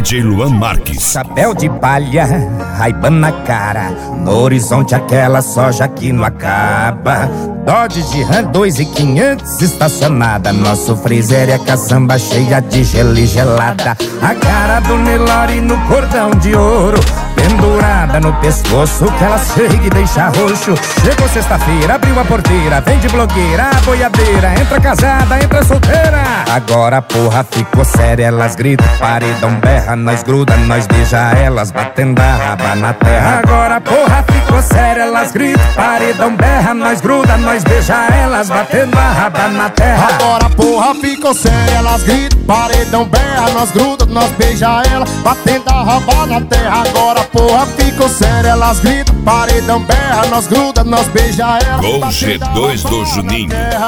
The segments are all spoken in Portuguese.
DJ Luan Marques. Chapéu de palha, Ray-Ban na cara, no horizonte aquela soja que não acaba. Dodge de Ram 2.500 estacionada, nosso freezer é caçamba cheia de gelo e gelada. A cara do Nelore no cordão de ouro, pendurada no pescoço que ela chega e deixa roxo. Chegou sexta-feira, abriu a porteira, vem de blogueira, a boiadeira, entra casada, entra solteira. Agora a porra ficou séria, elas gritam, paredão berra, nós gruda, nós beija elas, batendo a raba na terra. Agora a porra ficou séria, elas gritam, paredão berra, nós gruda, nós beija elas, batendo a raba na terra. Agora a porra ficou séria, elas gritam, paredão berra, nós gruda, nós beija elas, batendo a raba na terra. Agora a porra ficou séria, elas gritam, paredão berra, nós gruda, nós beija elas. Gol G2 do Juninho.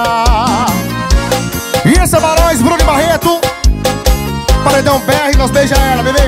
E esse é Barões, Bruno e Barreto. Paredão berra e nós beija ela, bebê.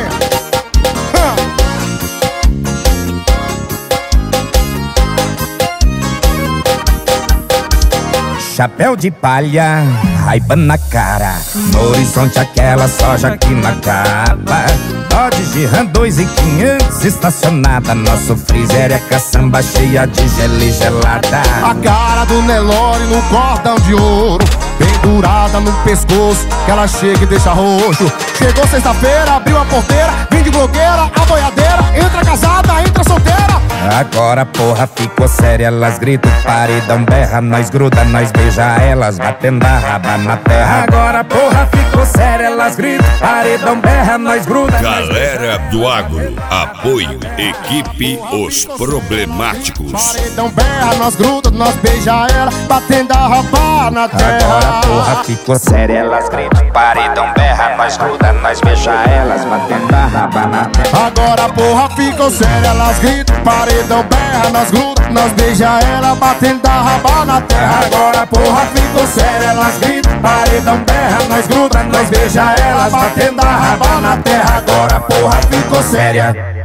Chapéu de palha, Ray-Ban na cara, no horizonte aquela soja que não acaba. Dodge de Ram 2.500 estacionada, nosso freezer é caçamba cheia de gelo e gelada. A cara do Nelore no cordão de ouro, pendurada no pescoço que ela chega e deixa roxo. Chegou sexta-feira, abriu a porteira, vim de blogueira, a boiadeira, entra casada, entra solteira. Agora a porra ficou séria, elas gritam, paredão berra, nós gruda, nós beija elas, batendo a raba na terra. Agora a porra ficou séria, elas gritam, paredão berra, nós gruda. Galera do Agro, apoio, equipe Os Problemáticos. Paredão berra, nós gruda, nós beija ela, batendo a raba na terra. Agora a porra ficou séria, elas gritam, paredão berra, nós gruda, nós beija elas, batendo a raba na terra. Agora a porra ficou séria, elas gritam, paredão berra, nós gruda, nós beija ela, batendo a raba na terra. Agora a porra ficou séria, elas gritam, paredão berra, nós gruda, nós beija elas, batendo a raba na terra. Agora a porra ficou séria.